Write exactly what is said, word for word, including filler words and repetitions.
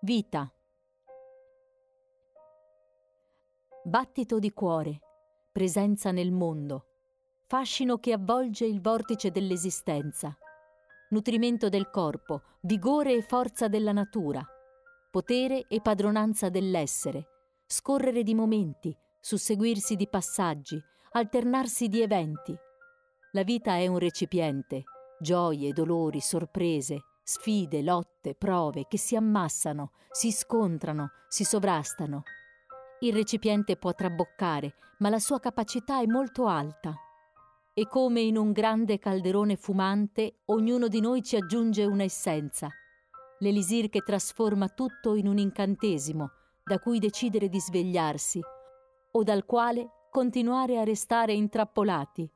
Vita. Battito di cuore, presenza nel mondo, fascino che avvolge il vortice dell'esistenza, nutrimento del corpo, vigore e forza della natura, potere e padronanza dell'essere, scorrere di momenti, susseguirsi di passaggi, alternarsi di eventi. La vita è un recipiente, gioie, dolori, sorprese, sfide, lotte, prove che si ammassano, si scontrano, si sovrastano. Il recipiente può traboccare, ma la sua capacità è molto alta. E come in un grande calderone fumante, ognuno di noi ci aggiunge una essenza, l'elisir che trasforma tutto in un incantesimo, da cui decidere di svegliarsi, o dal quale continuare a restare intrappolati.